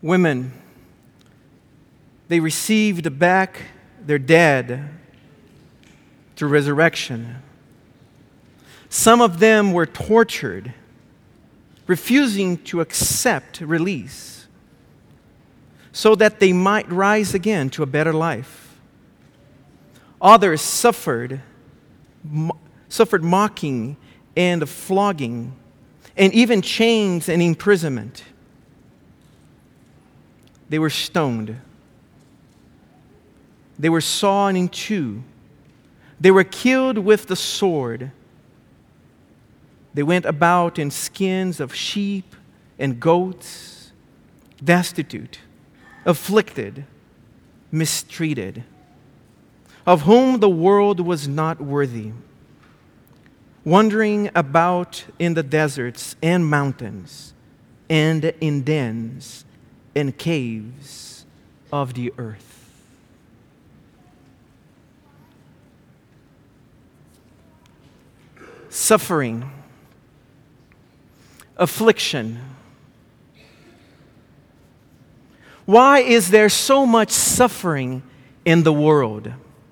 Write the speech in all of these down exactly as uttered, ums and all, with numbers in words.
women, they received back their dead through resurrection. Some of them were tortured, refusing to accept release, so that they might rise again to a better life. Others suffered, mo- suffered mocking and flogging, and even chains and imprisonment. They were stoned. They were sawn in two. They were killed with the sword. They went about in skins of sheep and goats, destitute, afflicted, mistreated, of whom the world was not worthy, wandering about in the deserts and mountains, and in dens and caves of the earth. Suffering, affliction. Why is there so much suffering in the world?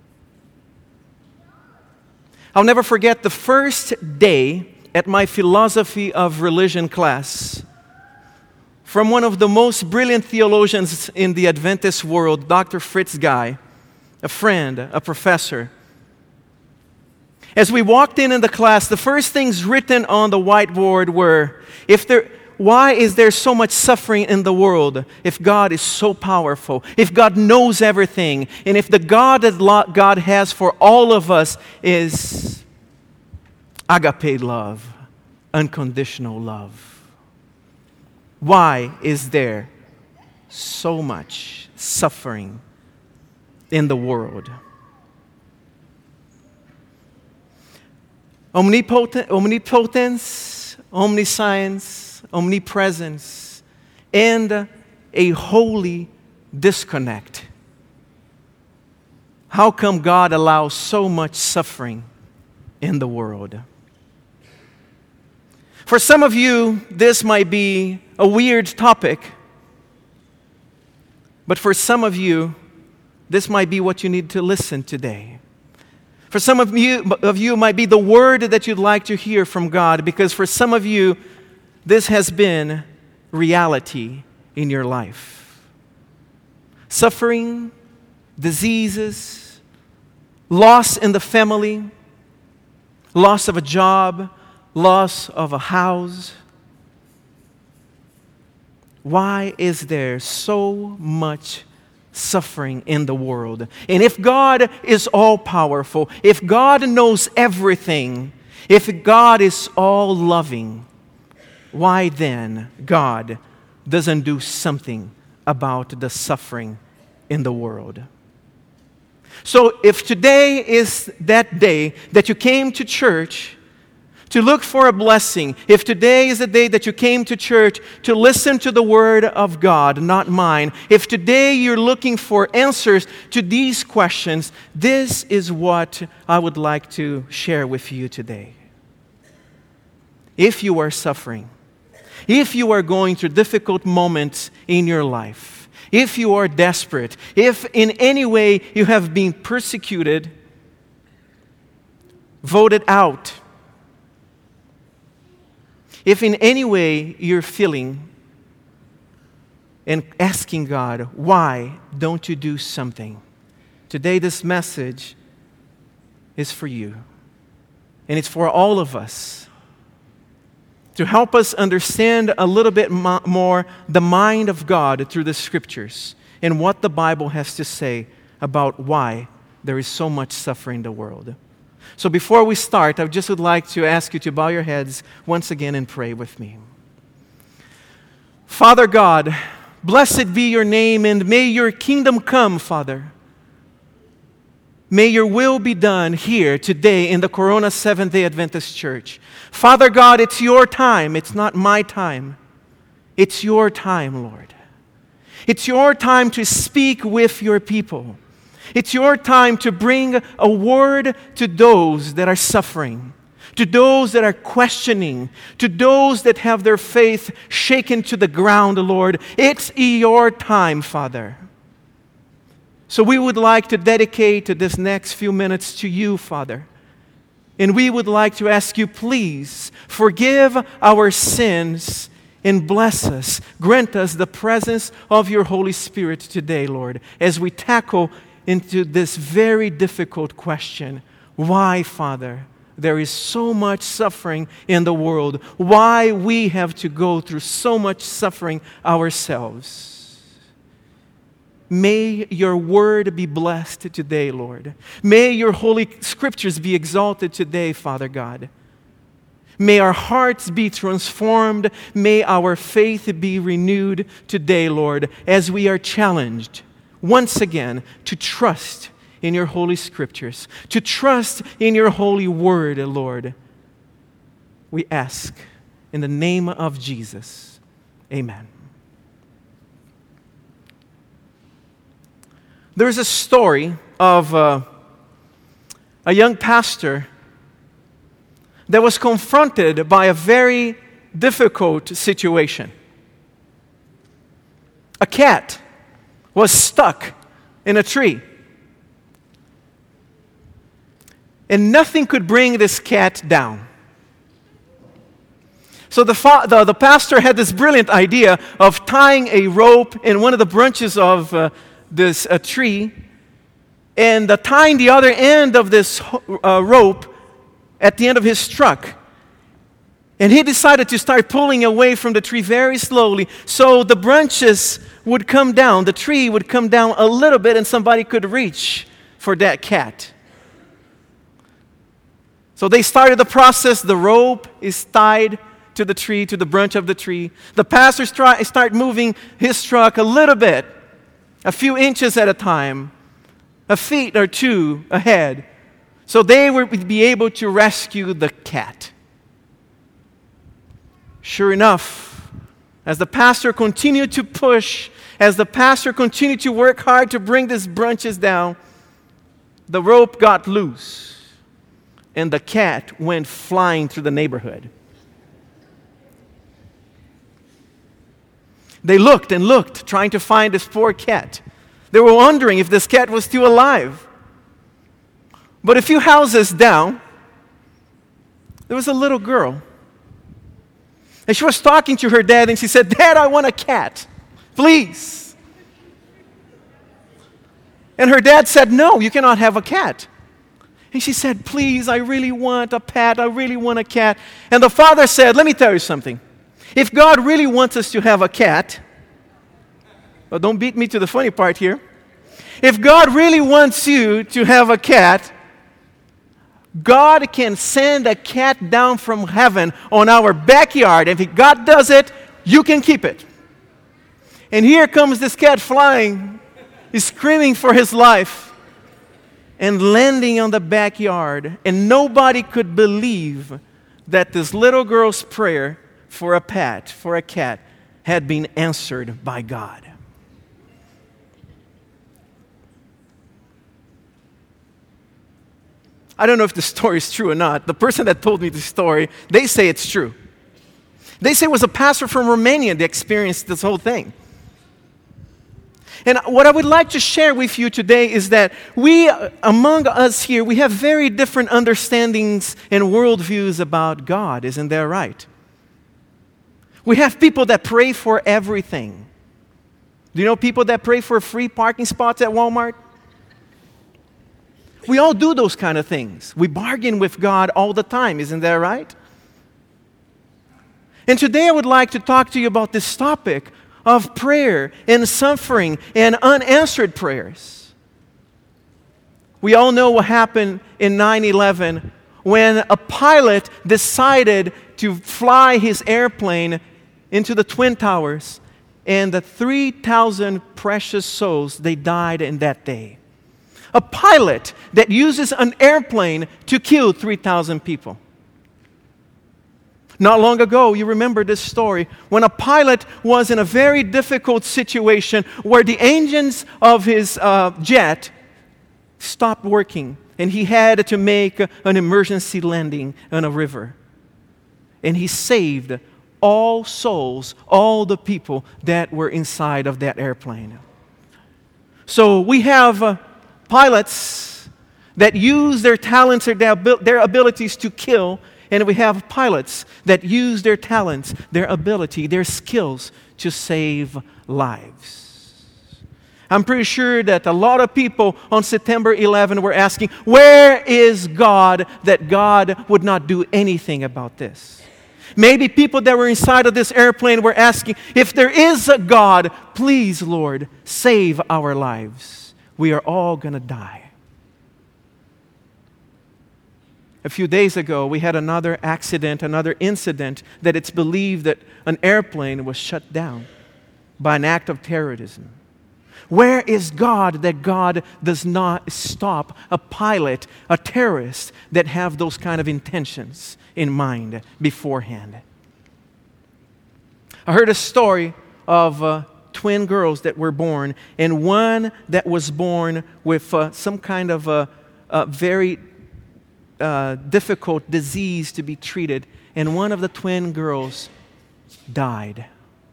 I'll never forget the first day at my philosophy of religion class from one of the most brilliant theologians in the Adventist world, Doctor Fritz Guy, a friend, a professor. As we walked in in the class, the first things written on the whiteboard were, if there, why is there so much suffering in the world if God is so powerful, if God knows everything, and if the God that God has for all of us is agape love, unconditional love? Why is there so much suffering in the world? Omnipotent, omnipotence, omniscience, omnipresence, and a holy disconnect. How come God allows so much suffering in the world? For some of you, this might be a weird topic, but for some of you, this might be what you need to listen today. For some of you, of you, it might be the word that you'd like to hear from God, because for some of you, this has been reality in your life. Suffering, diseases, loss in the family, loss of a job, loss of a house. Why is there so much suffering in the world? And if God is all-powerful, if God knows everything, if God is all-loving, why then God doesn't do something about the suffering in the world? So if today is that day that you came to church to look for a blessing, if today is the day that you came to church to listen to the Word of God, not mine, if today you're looking for answers to these questions, this is what I would like to share with you today. If you are suffering, if you are going through difficult moments in your life, if you are desperate, if in any way you have been persecuted, voted out, if in any way you're feeling and asking God, why don't you do something? Today this message is for you. And it's for all of us to help us understand a little bit mo- more the mind of God through the Scriptures and what the Bible has to say about why there is so much suffering in the world. So before we start, I just would like to ask you to bow your heads once again and pray with me. Father God, blessed be your name, and may your kingdom come, Father. May your will be done here today in the Corona Seventh-day Adventist Church. Father God, it's your time. It's not my time. It's your time, Lord. It's your time to speak with your people. It's your time to bring a word to those that are suffering, to those that are questioning, to those that have their faith shaken to the ground, Lord. It's your time, Father. So we would like to dedicate this next few minutes to you, Father. And we would like to ask you, please, forgive our sins and bless us. Grant us the presence of your Holy Spirit today, Lord, as we tackle into this very difficult question. Why, Father, there is so much suffering in the world? Why we have to go through so much suffering ourselves? May your word be blessed today, Lord. May your holy scriptures be exalted today, Father God. May our hearts be transformed. May our faith be renewed today, Lord, as we are challenged once again to trust in your holy scriptures, to trust in your holy word, Lord. We ask in the name of Jesus. Amen. There's a story of uh, a young pastor that was confronted by a very difficult situation. A cat was stuck in a tree. And nothing could bring this cat down. So the, fa- the, the pastor had this brilliant idea of tying a rope in one of the branches of uh, this uh, tree and uh, tying the other end of this uh, rope at the end of his truck. And he decided to start pulling away from the tree very slowly so the branches would come down, the tree would come down a little bit and somebody could reach for that cat. So they started the process. The rope is tied to the tree, to the branch of the tree. The pastor start, start moving his truck a little bit, a few inches at a time, a feet or two ahead, so they would be able to rescue the cat. Sure enough, as the pastor continued to push, as the pastor continued to work hard to bring these branches down, the rope got loose. And the cat went flying through the neighborhood. They looked and looked, trying to find this poor cat. They were wondering if this cat was still alive. But a few houses down, there was a little girl. And she was talking to her dad, and she said, "Dad, I want a cat. Please." And her dad said, "No, you cannot have a cat." And she said, "Please, I really want a pet. I really want a cat." And the father said, "Let me tell you something. If God really wants us to have a cat," well, don't beat me to the funny part here. If God really wants you to have a cat, God can send a cat down from heaven on our backyard. And if God does it, you can keep it. And here comes this cat flying. He's screaming for his life. And landing on the backyard, and nobody could believe that this little girl's prayer for a pet, for a cat, had been answered by God. I don't know if the story is true or not. The person that told me the story, they say it's true. They say it was a pastor from Romania that experienced this whole thing. And what I would like to share with you today is that we, among us here, we have very different understandings and worldviews about God. Isn't that right? We have people that pray for everything. Do you know people that pray for free parking spots at Walmart? We all do those kind of things. We bargain with God all the time. Isn't that right? And today I would like to talk to you about this topic of prayer and suffering and unanswered prayers. We all know what happened in nine eleven when a pilot decided to fly his airplane into the Twin Towers, and the three thousand precious souls, they died in that day. A pilot that uses an airplane to kill three thousand people. Not long ago, you remember this story, when a pilot was in a very difficult situation where the engines of his uh, jet stopped working. and he had to make an emergency landing on a river. And he saved all souls, all the people that were inside of that airplane. So we have uh, pilots that use their talents or their, their abilities to kill, and we have pilots that use their talents, their ability, their skills to save lives. I'm pretty sure that a lot of people on September eleventh were asking, where is God, that God would not do anything about this? Maybe people that were inside of this airplane were asking, if there is a God, please, Lord, save our lives. We are all going to die. A few days ago, we had another accident, another incident that it's believed that an airplane was shut down by an act of terrorism. Where is God that God does not stop a pilot, a terrorist that have those kind of intentions in mind beforehand? I heard a story of uh, twin girls that were born, and one that was born with uh, some kind of a, a very uh, difficult disease to be treated, and one of the twin girls died.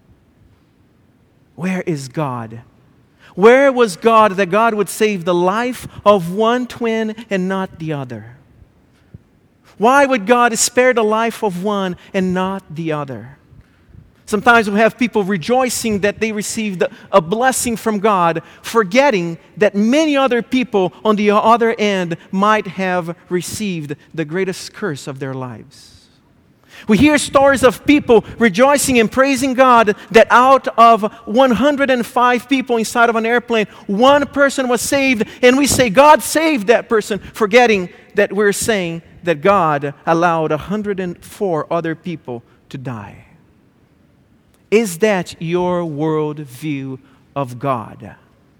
Where is God? Where was God that God would save the life of one twin and not the other? Why would God spare the life of one and not the other? Sometimes we have people rejoicing that they received a blessing from God, forgetting that many other people on the other end might have received the greatest curse of their lives. We hear stories of people rejoicing and praising God that out of one hundred five people inside of an airplane, one person was saved, and we say, God saved that person, forgetting that we're saying that God allowed one hundred four other people to die. Is that your world view of God?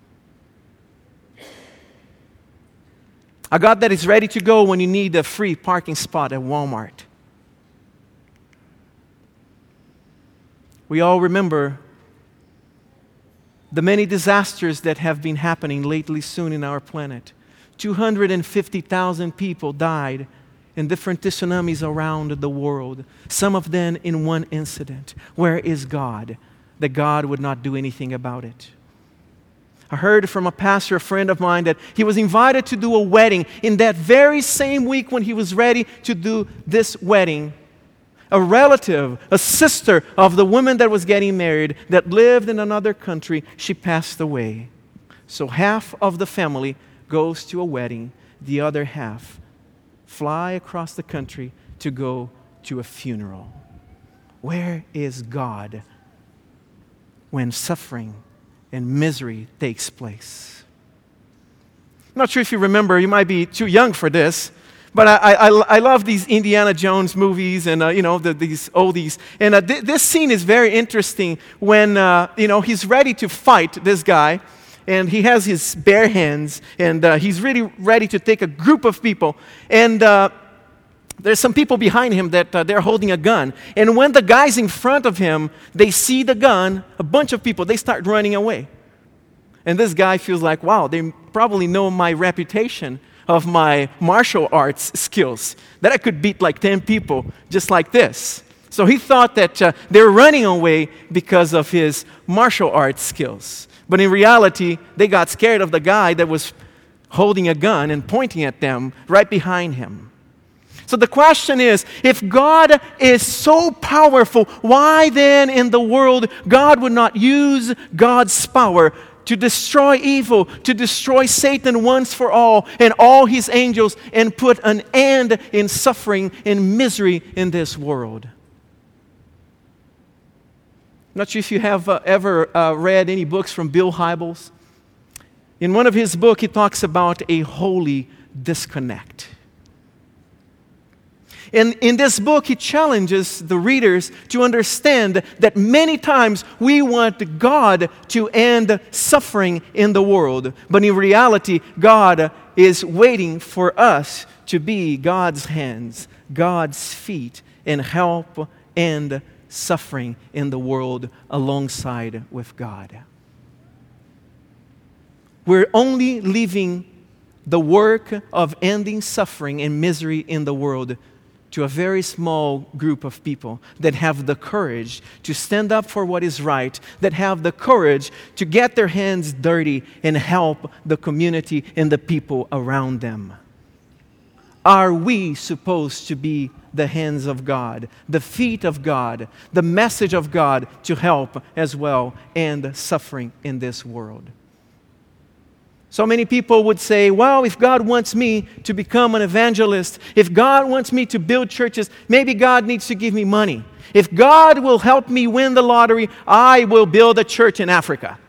A God that is ready to go when you need a free parking spot at Walmart. We all remember the many disasters that have been happening lately soon in our planet. two hundred fifty thousand people died in different tsunamis around the world, some of them in one incident. Where is God? That God would not do anything about it. I heard from a pastor, a friend of mine, that he was invited to do a wedding. In that very same week when he was ready to do this wedding, a relative, a sister of the woman that was getting married, that lived in another country, she passed away. So half of the family goes to a wedding, the other half fly across the country to go to a funeral. Where is God when suffering and misery takes place? I'm not sure if you remember, you might be too young for this, but I, I, I love these Indiana Jones movies and, uh, you know, the, these oldies. And uh, th- this scene is very interesting when, uh, you know, he's ready to fight this guy. And he has his bare hands. And uh, he's really ready to take a group of people. And uh, there's some people behind him that uh, they're holding a gun. And when the guys in front of him, they see the gun, a bunch of people, they start running away. And this guy feels like, wow, they probably know my reputation of my martial arts skills, that I could beat like ten people just like this. So he thought that uh, they were running away because of his martial arts skills. But in reality, they got scared of the guy that was holding a gun and pointing at them right behind him. So the question is, if God is so powerful, why then in the world God would not use God's power to destroy evil, to destroy Satan once for all, and all his angels, and put an end in suffering and misery in this world? I'm not sure if you have uh, ever uh, read any books from Bill Hybels. In one of his books, he talks about a holy disconnect. And in this book, he challenges the readers to understand that many times we want God to end suffering in the world. But in reality, God is waiting for us to be God's hands, God's feet, and help end suffering in the world alongside with God. We're only leaving the work of ending suffering and misery in the world to a very small group of people that have the courage to stand up for what is right, that have the courage to get their hands dirty and help the community and the people around them. Are we supposed to be the hands of God, the feet of God, the message of God to help as well end suffering in this world? So many people would say, well, if God wants me to become an evangelist, if God wants me to build churches, maybe God needs to give me money. If God will help me win the lottery, I will build a church in Africa.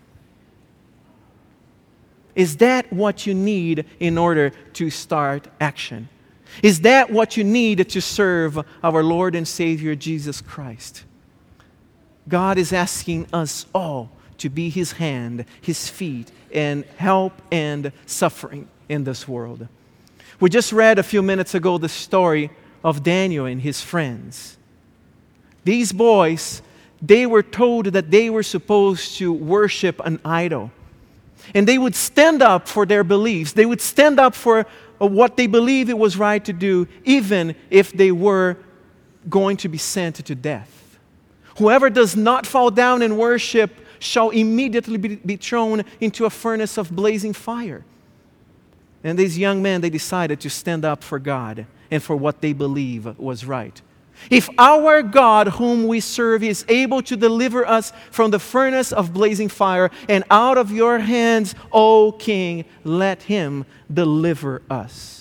Is that what you need in order to start action? Is that what you need to serve our Lord and Savior Jesus Christ? God is asking us all to be His hand, His feet, and help end suffering in this world. We just read a few minutes ago the story of Daniel and his friends. These boys, they were told that they were supposed to worship an idol. And they would stand up for their beliefs. They would stand up for what they believed it was right to do, even if they were going to be sent to death. Whoever does not fall down and worship shall immediately be, be thrown into a furnace of blazing fire. And these young men, they decided to stand up for God and for what they believe was right. If our God, whom we serve, is able to deliver us from the furnace of blazing fire and out of your hands, O King, let Him deliver us.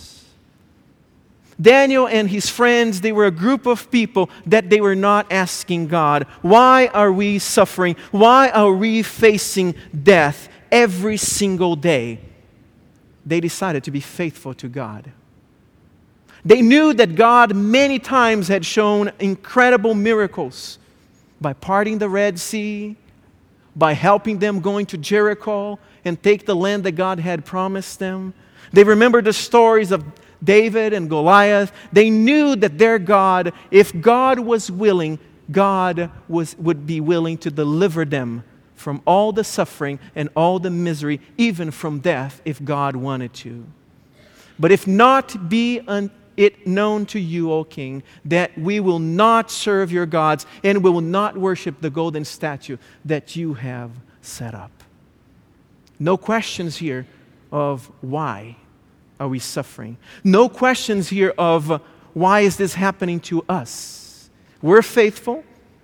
Daniel and his friends, they were a group of people that they were not asking God, why are we suffering? Why are we facing death every single day? They decided to be faithful to God. They knew that God many times had shown incredible miracles by parting the Red Sea, by helping them going to Jericho and take the land that God had promised them. They remembered the stories of David and Goliath. They knew that their God, if God was willing, God was, would be willing to deliver them from all the suffering and all the misery, even from death, if God wanted to. But if not, be un- it known to you, O King, that we will not serve your gods and we will not worship the golden statue that you have set up. No questions here of why are we suffering. No questions here of why is this happening to us. We're faithful.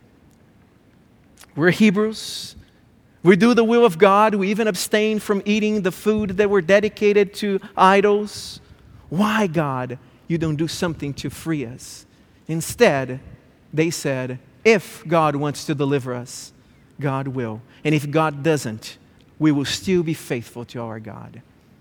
We're Hebrews. We do the will of God. We even abstain from eating the food that were dedicated to idols. Why, God, you don't do something to free us? Instead, they said, if God wants to deliver us, God will. And if God doesn't, we will still be faithful to our God.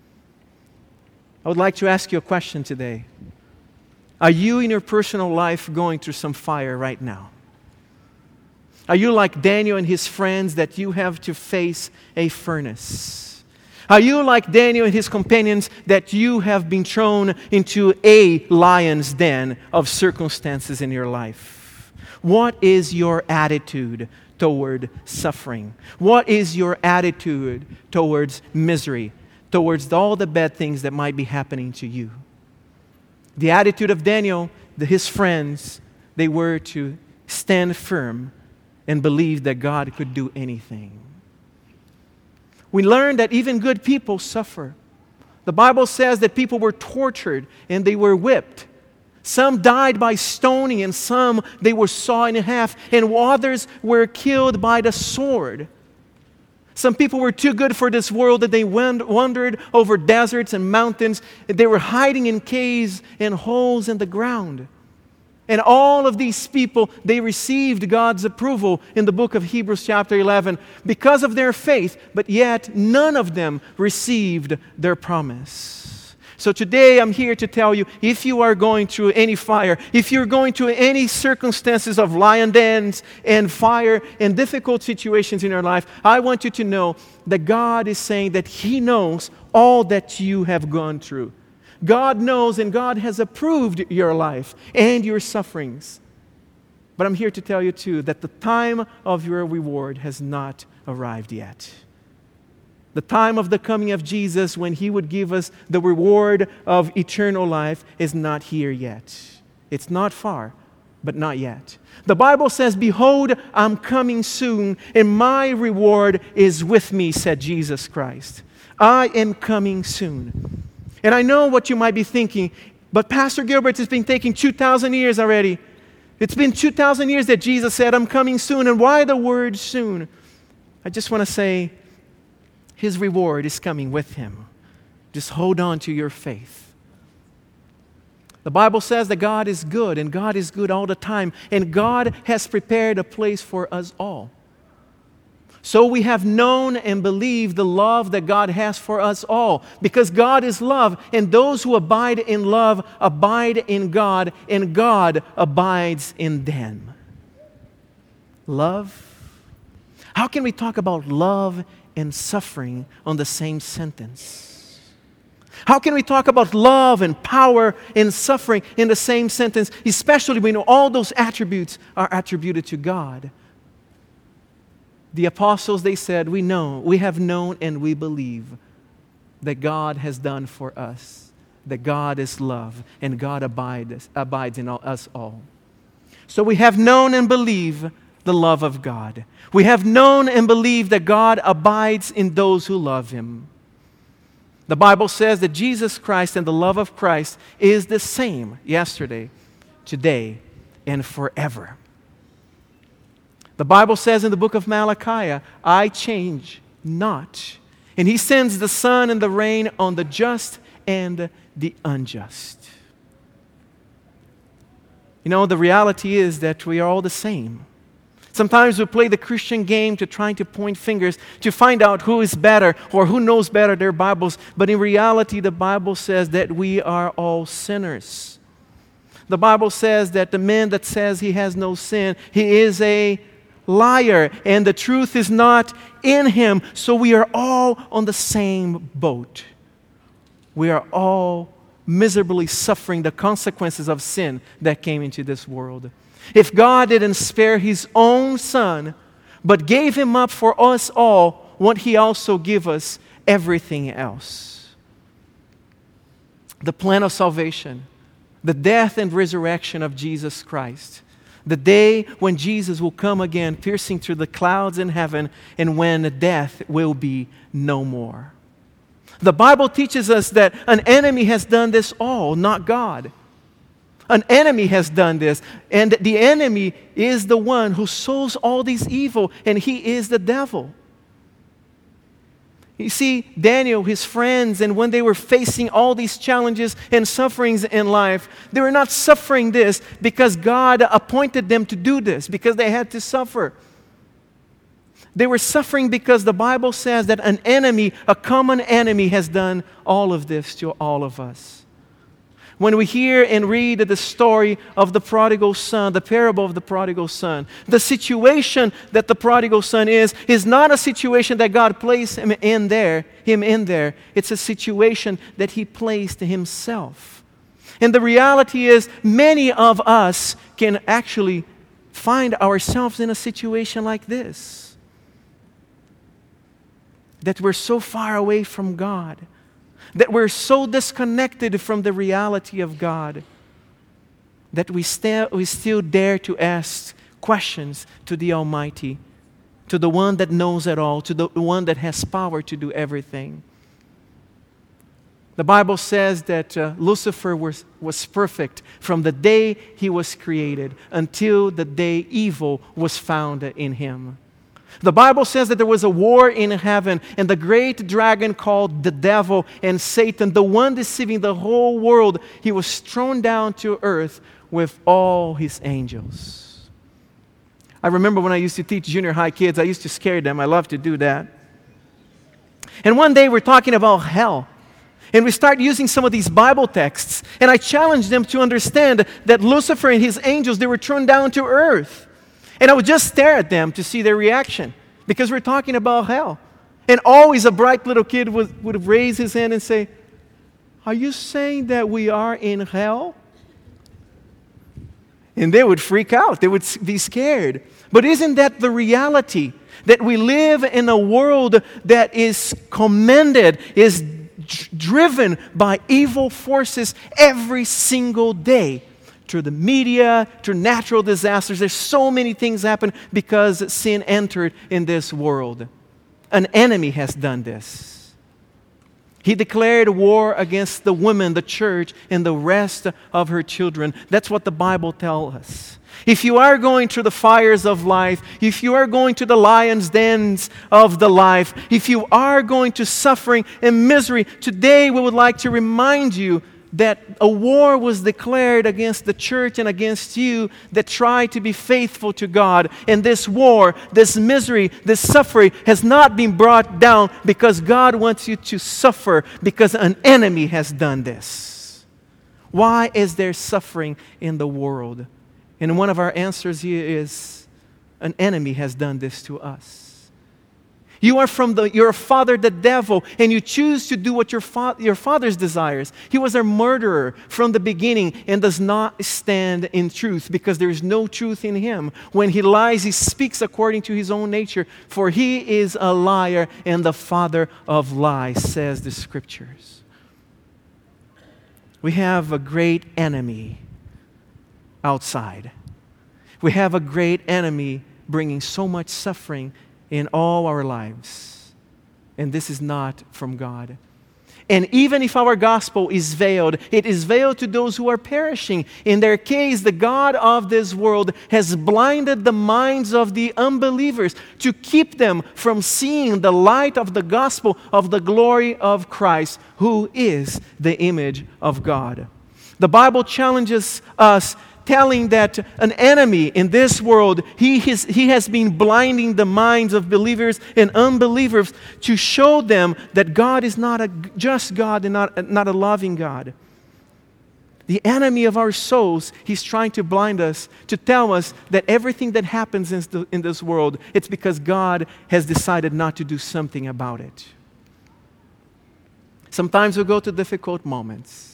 I would like to ask you a question today. Are you in your personal life going through some fire right now? Are you like Daniel and his friends that you have to face a furnace? Are you like Daniel and his companions that you have been thrown into a lion's den of circumstances in your life? What is your attitude toward suffering? What is your attitude towards misery? Towards all the bad things that might be happening to you? The attitude of Daniel, the, his friends, they were to stand firm and believe that God could do anything. We learned that even good people suffer. The Bible says that people were tortured and they were whipped. Some died by stoning and some they were sawn in half and others were killed by the sword. Some people were too good for this world that they wandered over deserts and mountains. They were hiding in caves and holes in the ground. And all of these people, they received God's approval in the book of Hebrews chapter eleven because of their faith, but yet none of them received their promise. So today I'm here to tell you, if you are going through any fire, if you're going through any circumstances of lion dens and fire and difficult situations in your life, I want you to know that God is saying that He knows all that you have gone through. God knows and God has approved your life and your sufferings. But I'm here to tell you too that the time of your reward has not arrived yet. The time of the coming of Jesus, when He would give us the reward of eternal life, is not here yet. It's not far, but not yet. The Bible says, "Behold, I'm coming soon, and my reward is with me," said Jesus Christ. I am coming soon. And I know what you might be thinking, but Pastor Gilbert, it's been taking two thousand years already. It's been two thousand years that Jesus said, "I'm coming soon." And why the word soon? I just want to say, His reward is coming with Him. Just hold on to your faith. The Bible says that God is good, and God is good all the time, and God has prepared a place for us all. So we have known and believed the love that God has for us all, because God is love, and those who abide in love abide in God, and God abides in them. Love? How can we talk about love and suffering on the same sentence? How can we talk about love and power and suffering in the same sentence, especially when all those attributes are attributed to God? The apostles, they said, we know, we have known and we believe that God has done for us, that God is love, and God abides, abides in all, us all. So we have known and believe the love of God. We have known and believed that God abides in those who love Him. The Bible says that Jesus Christ and the love of Christ is the same yesterday, today, and forever. The Bible says in the book of Malachi, "I change not." And He sends the sun and the rain on the just and the unjust. You know, the reality is that we are all the same. Sometimes we play the Christian game to trying to point fingers to find out who is better or who knows better their Bibles. But in reality, the Bible says that we are all sinners. The Bible says that the man that says he has no sin, he is a liar, and the truth is not in him. So we are all on the same boat. We are all miserably suffering the consequences of sin that came into this world. If God didn't spare His own Son, but gave Him up for us all, won't He also give us everything else? The plan of salvation, the death and resurrection of Jesus Christ, the day when Jesus will come again, piercing through the clouds in heaven, and when death will be no more. The Bible teaches us that an enemy has done this all, not God. An enemy has done this, and the enemy is the one who sows all these evil, and he is the devil. You see, Daniel, his friends, and when they were facing all these challenges and sufferings in life, they were not suffering this because God appointed them to do this, because they had to suffer. They were suffering because the Bible says that an enemy, a common enemy, has done all of this to all of us. When we hear and read the story of the prodigal son, the parable of the prodigal son, the situation that the prodigal son is, is not a situation that God placed him in there, him in there. It's a situation that He placed Himself. And the reality is, many of us can actually find ourselves in a situation like this. That we're so far away from God, that we're so disconnected from the reality of God, that we, st- we still dare to ask questions to the Almighty, to the one that knows it all, to the one that has power to do everything. The Bible says that uh, Lucifer was, was perfect from the day he was created until the day evil was found in him. The Bible says that there was a war in heaven, and the great dragon called the devil and Satan, the one deceiving the whole world, he was thrown down to earth with all his angels. I remember when I used to teach junior high kids, I used to scare them. I love to do that. And one day we're talking about hell. And we start using some of these Bible texts, and I challenged them to understand that Lucifer and his angels, they were thrown down to earth. And I would just stare at them to see their reaction, because we're talking about hell. And always a bright little kid would, would raise his hand and say, "Are you saying that we are in hell?" And they would freak out. They would be scared. But isn't that the reality? That we live in a world that is commended, is d- driven by evil forces every single day. Through the media, through natural disasters. There's so many things happen because sin entered in this world. An enemy has done this. He declared war against the woman, the church, and the rest of her children. That's what the Bible tells us. If you are going through the fires of life, if you are going to the lion's dens of the life, if you are going to suffering and misery, today we would like to remind you that a war was declared against the church and against you that tried to be faithful to God. And this war, this misery, this suffering has not been brought down because God wants you to suffer because an enemy has done this. Why is there suffering in the world? And one of our answers here is an enemy has done this to us. You are from the, your father, the devil, and you choose to do what your, fa- your father's desires. He was a murderer from the beginning and does not stand in truth because there is no truth in him. When he lies, he speaks according to his own nature, for he is a liar and the father of lies, says the Scriptures. We have a great enemy outside. We have a great enemy bringing so much suffering in all our lives. And this is not from God. And even if our gospel is veiled, it is veiled to those who are perishing. In their case, the God of this world has blinded the minds of the unbelievers to keep them from seeing the light of the gospel of the glory of Christ, who is the image of God. The Bible challenges us, telling that an enemy in this world, he, has, he has been blinding the minds of believers and unbelievers to show them that God is not a just God and not, not a loving God. The enemy of our souls, he's trying to blind us, to tell us that everything that happens in, the, in this world, it's because God has decided not to do something about it. Sometimes we go to difficult moments.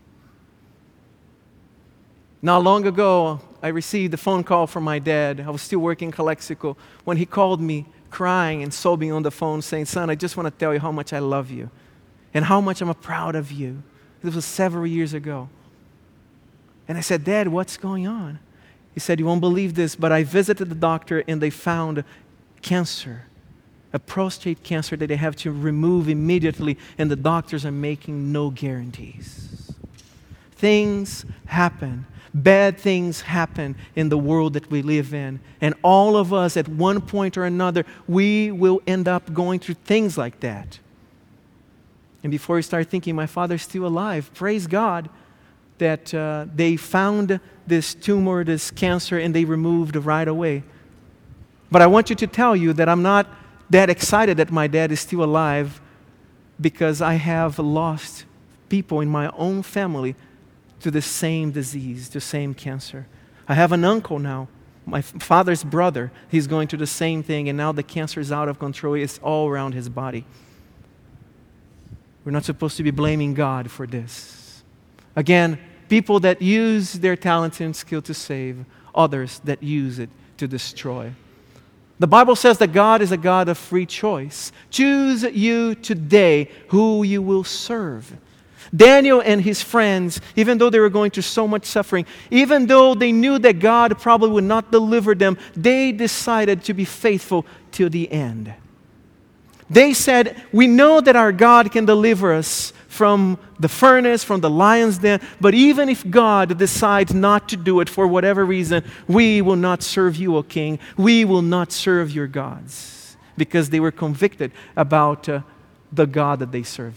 Not long ago, I received a phone call from my dad. I was still working in Calexico when he called me crying and sobbing on the phone saying, "Son, I just want to tell you how much I love you and how much I'm proud of you." This was several years ago. And I said, "Dad, what's going on?" He said, "You won't believe this, but I visited the doctor and they found cancer, a prostate cancer that they have to remove immediately, and the doctors are making no guarantees." Things happen. Bad things happen in the world that we live in. And all of us, at one point or another, we will end up going through things like that. And before you start thinking, my father's still alive, praise God that uh, they found this tumor, this cancer, and they removed right away. But I want you to tell you that I'm not that excited that my dad is still alive because I have lost people in my own family to the same disease, the same cancer. I have an uncle now, my father's brother. He's going through the same thing, and now the cancer is out of control. It's all around his body. We're not supposed to be blaming God for this. Again, people that use their talents and skill to save, others that use it to destroy. The Bible says that God is a God of free choice. Choose you today who you will serve. Daniel and his friends, even though they were going through so much suffering, even though they knew that God probably would not deliver them, they decided to be faithful till the end. They said, "We know that our God can deliver us from the furnace, from the lion's den, but even if God decides not to do it for whatever reason, we will not serve you, O king. We will not serve your gods," because they were convicted about uh, the God that they served.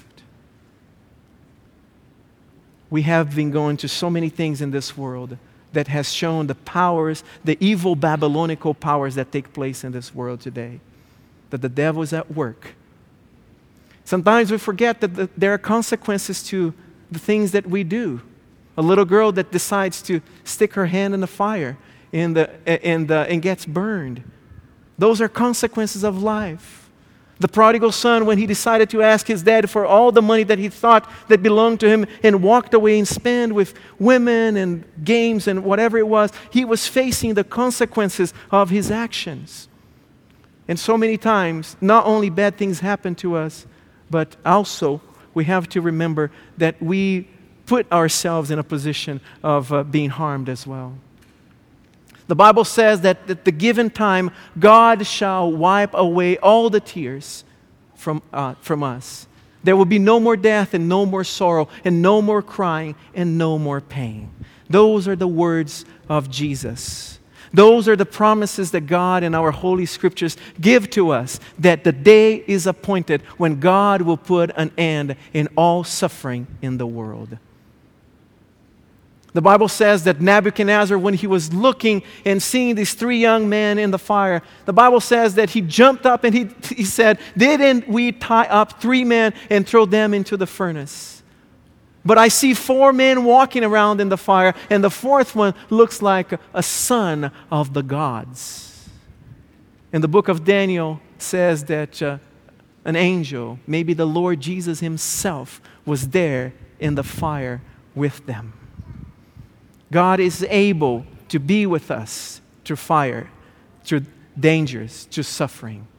We have been going to so many things in this world that has shown the powers, the evil Babylonical powers that take place in this world today. That the devil is at work. Sometimes we forget that the, there are consequences to the things that we do. A little girl that decides to stick her hand in the fire and, the, and, the, and gets burned. Those are consequences of life. The prodigal son, when he decided to ask his dad for all the money that he thought that belonged to him and walked away and spent with women and games and whatever it was, he was facing the consequences of his actions. And so many times, not only bad things happen to us, but also we have to remember that we put ourselves in a position of uh, being harmed as well. The Bible says that at the given time, God shall wipe away all the tears from, uh, from us. There will be no more death and no more sorrow and no more crying and no more pain. Those are the words of Jesus. Those are the promises that God and our Holy Scriptures give to us, that the day is appointed when God will put an end in all suffering in the world. The Bible says that Nebuchadnezzar, when he was looking and seeing these three young men in the fire, the Bible says that he jumped up and he, he said, "Didn't we tie up three men and throw them into the furnace? But I see four men walking around in the fire, and the fourth one looks like a, a son of the gods." And the book of Daniel says that uh, an angel, maybe the Lord Jesus himself, was there in the fire with them. God is able to be with us through fire, through dangers, through suffering.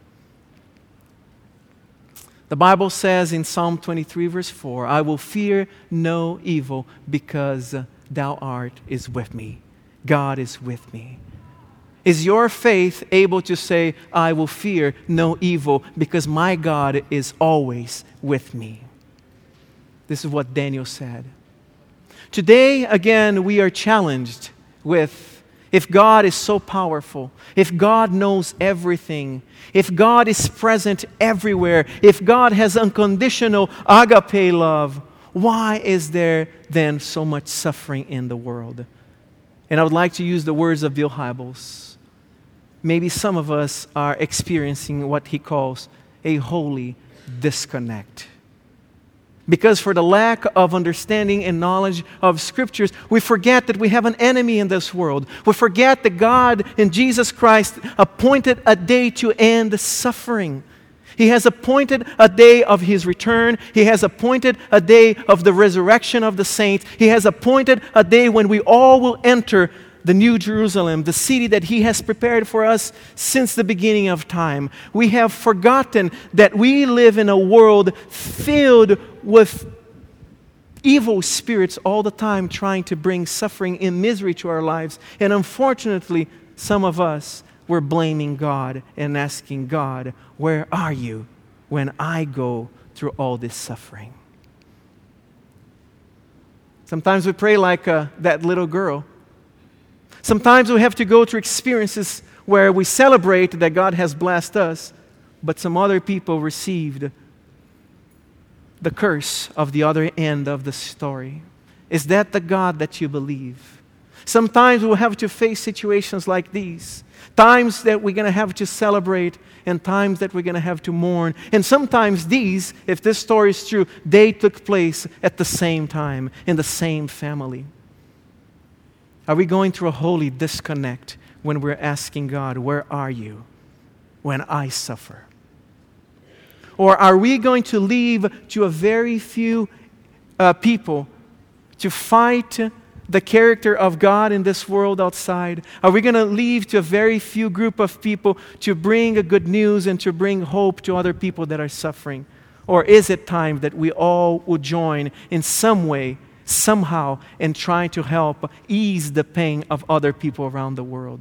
The Bible says in Psalm twenty-three, verse four, "I will fear no evil because thou art is with me." God is with me. Is your faith able to say, "I will fear no evil because my God is always with me"? This is what Daniel said. Today, again, we are challenged with, if God is so powerful, if God knows everything, if God is present everywhere, if God has unconditional agape love, why is there then so much suffering in the world? And I would like to use the words of Bill Hybels. Maybe some of us are experiencing what he calls a holy disconnect. Because for the lack of understanding and knowledge of Scriptures, we forget that we have an enemy in this world. We forget that God in Jesus Christ appointed a day to end suffering. He has appointed a day of His return. He has appointed a day of the resurrection of the saints. He has appointed a day when we all will enter the New Jerusalem, the city that He has prepared for us since the beginning of time. We have forgotten that we live in a world filled with evil spirits all the time trying to bring suffering and misery to our lives. And unfortunately, some of us were blaming God and asking God, "Where are you when I go through all this suffering?" Sometimes we pray like uh, that little girl. Sometimes we have to go through experiences where we celebrate that God has blessed us, but some other people received the curse of the other end of the story. Is that the God that you believe? Sometimes we'll have to face situations like these. Times that we're going to have to celebrate and times that we're going to have to mourn. And sometimes these, if this story is true, they took place at the same time in the same family. Are we going through a holy disconnect when we're asking God, "Where are you when I suffer?" Or are we going to leave to a very few uh, people to fight the character of God in this world outside? Are we going to leave to a very few group of people to bring a good news and to bring hope to other people that are suffering? Or is it time that we all will join in some way, somehow, in trying to help ease the pain of other people around the world?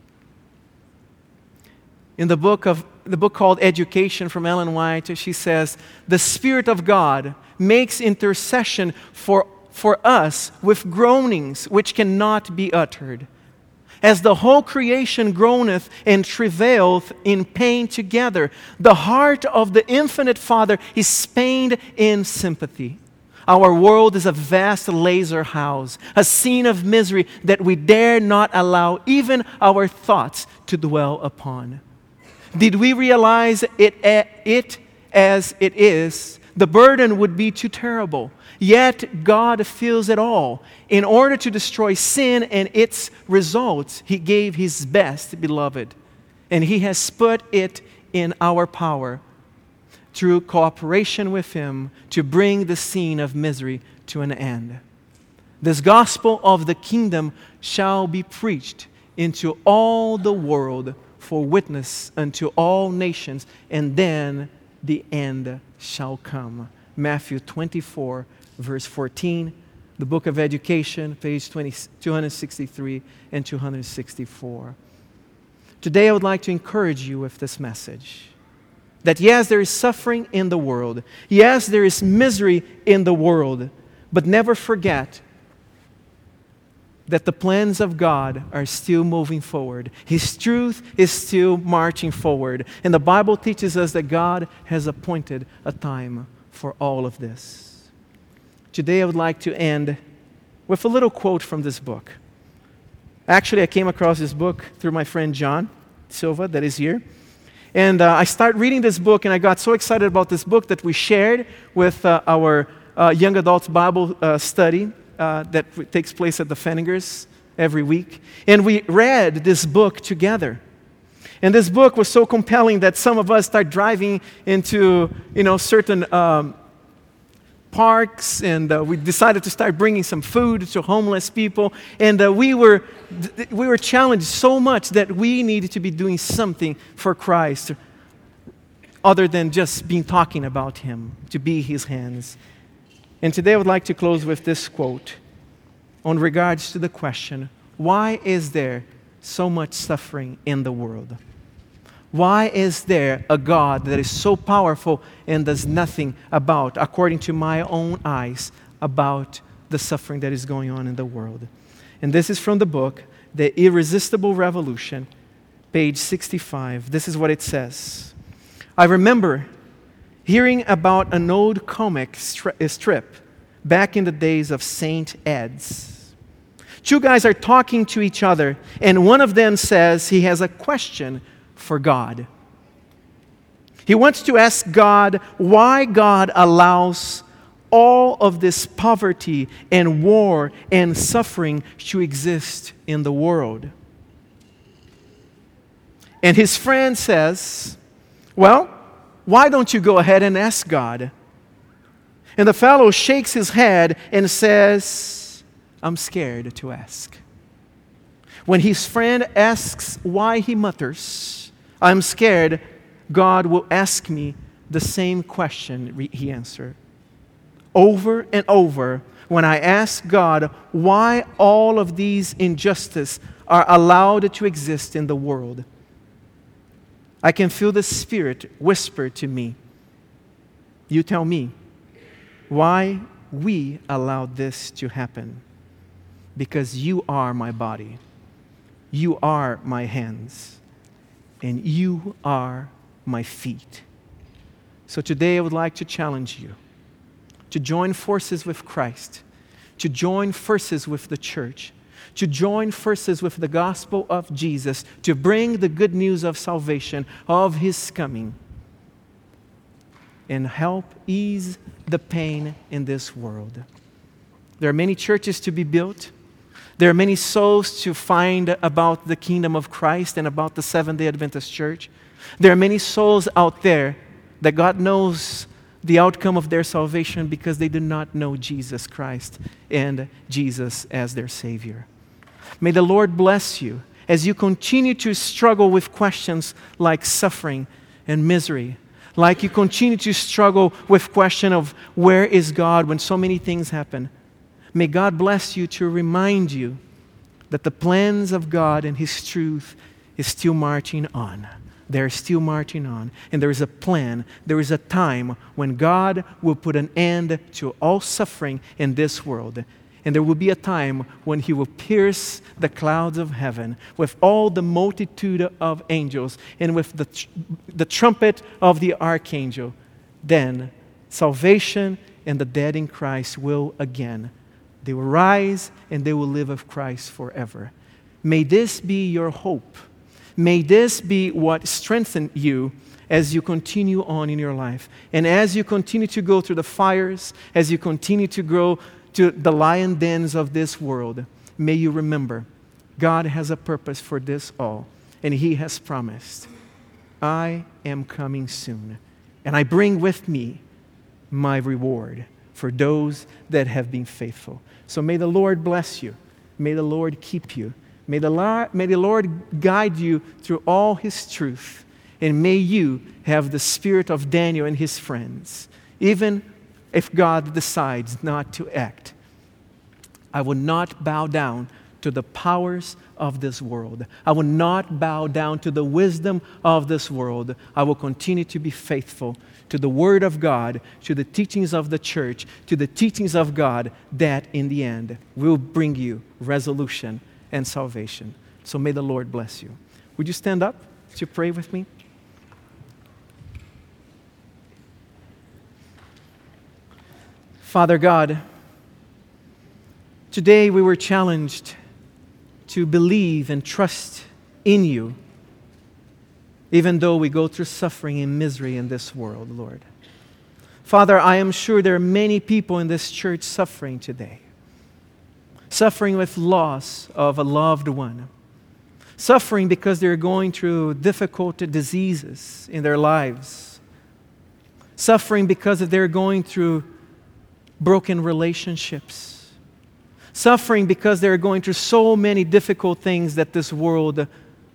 In the book of the book called Education from Ellen White, she says, "The Spirit of God makes intercession for, for us with groanings which cannot be uttered. As the whole creation groaneth and travaileth in pain together, the heart of the infinite Father is pained in sympathy. Our world is a vast lazar house, a scene of misery that we dare not allow even our thoughts to dwell upon. Did we realize it, it as it is, the burden would be too terrible. Yet God feels it all. In order to destroy sin and its results, He gave His best beloved. And He has put it in our power through cooperation with Him to bring the scene of misery to an end. This gospel of the kingdom shall be preached into all the world for witness unto all nations, and then the end shall come. Matthew twenty-four, verse fourteen, the book of Education, page two sixty-three and two sixty-four. Today I would like to encourage you with this message. That yes, there is suffering in the world. Yes, there is misery in the world. But never forget that the plans of God are still moving forward. His truth is still marching forward. And the Bible teaches us that God has appointed a time for all of this. Today I would like to end with a little quote from this book. Actually, I came across this book through my friend John Silva that is here. And uh, I started reading this book, and I got so excited about this book that we shared with uh, our uh, young adults Bible uh, study uh, that w- takes place at the Fenningers every week. And we read this book together. And this book was so compelling that some of us started driving into, you know, certain um, parks, and uh, we decided to start bringing some food to homeless people. And uh, we were th- we were challenged so much that we needed to be doing something for Christ other than just being talking about Him, to be His hands. And today I would like to close with this quote on regards to the question, why is there so much suffering in the world? Why is there a God that is so powerful and does nothing about, according to my own eyes, about the suffering that is going on in the world? And this is from the book, The Irresistible Revolution, page sixty-five. This is what it says. I remember hearing about an old comic stri- strip back in the days of Saint Ed's. Two guys are talking to each other, and one of them says he has a question for God. He wants to ask God why God allows all of this poverty and war and suffering to exist in the world. And his friend says, well, why don't you go ahead and ask God? And the fellow shakes his head and says, I'm scared to ask. When his friend asks why, he mutters, I'm scared God will ask me the same question, he answered. Over and over, when I ask God why all of these injustices are allowed to exist in the world, I can feel the Spirit whisper to me, you tell me why we allowed this to happen. Because you are my body, you are my hands, and you are my feet. So today I would like to challenge you to join forces with Christ, to join forces with the church, to join forces with the gospel of Jesus, to bring the good news of salvation, of His coming, and help ease the pain in this world. There are many churches to be built. There are many souls to find about the kingdom of Christ and about the Seventh-day Adventist Church. There are many souls out there that God knows the outcome of their salvation because they do not know Jesus Christ and Jesus as their Savior. May the Lord bless you as you continue to struggle with questions like suffering and misery, like you continue to struggle with question of where is God when so many things happen. May God bless you to remind you that the plans of God and His truth is still marching on. They're still marching on. And there is a plan, there is a time when God will put an end to all suffering in this world. And there will be a time when He will pierce the clouds of heaven with all the multitude of angels and with the, tr- the trumpet of the archangel. Then salvation and the dead in Christ will again. They will rise and they will live with Christ forever. May this be your hope. May this be what strengthens you as you continue on in your life. And as you continue to go through the fires, as you continue to grow to the lion dens of this world, may you remember God has a purpose for this all. And He has promised, I am coming soon. And I bring with me my reward for those that have been faithful. So may the Lord bless you. May the Lord keep you. May the, Lord, may the Lord guide you through all His truth. And may you have the spirit of Daniel and his friends, even if God decides not to act. I will not bow down to the powers of this world. I will not bow down to the wisdom of this world. I will continue to be faithful to the Word of God, to the teachings of the church, to the teachings of God that in the end will bring you resolution and salvation. So may the Lord bless you. Would you stand up to pray with me? Father God, today we were challenged to believe and trust in you, even though we go through suffering and misery in this world, Lord. Father, I am sure there are many people in this church suffering today, suffering with loss of a loved one, suffering because they're going through difficult diseases in their lives, suffering because they're going through broken relationships, suffering because they're going through so many difficult things that this world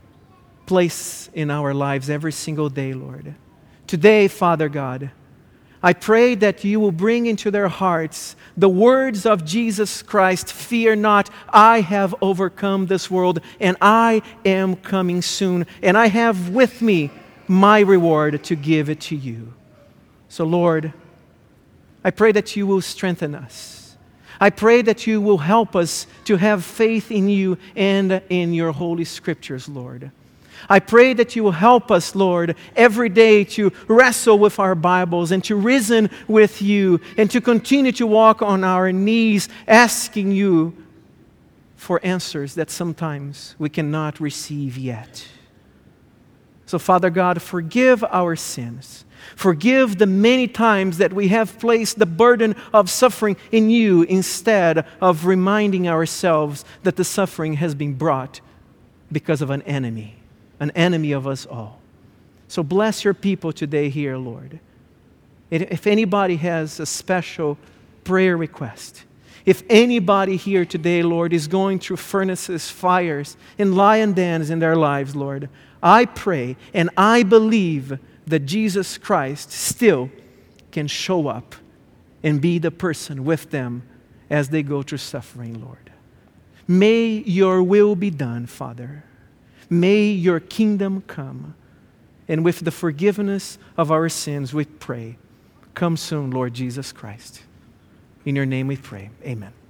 places in our lives every single day, Lord. Today, Father God, I pray that you will bring into their hearts the words of Jesus Christ, "Fear not, I have overcome this world, and I am coming soon, and I have with me my reward to give it to you." So, Lord, I pray that you will strengthen us. I pray that you will help us to have faith in you and in your Holy Scriptures, Lord. I pray that you will help us, Lord, every day to wrestle with our Bibles and to reason with you and to continue to walk on our knees asking you for answers that sometimes we cannot receive yet. So, Father God, forgive our sins. Forgive the many times that we have placed the burden of suffering in you instead of reminding ourselves that the suffering has been brought because of an enemy, an enemy of us all. So bless your people today here, Lord. If anybody has a special prayer request, if anybody here today, Lord, is going through furnaces, fires, and lion dens in their lives, Lord, I pray and I believe that Jesus Christ still can show up and be the person with them as they go through suffering, Lord. May your will be done, Father. May your kingdom come. And with the forgiveness of our sins, we pray. Come soon, Lord Jesus Christ. In your name we pray. Amen.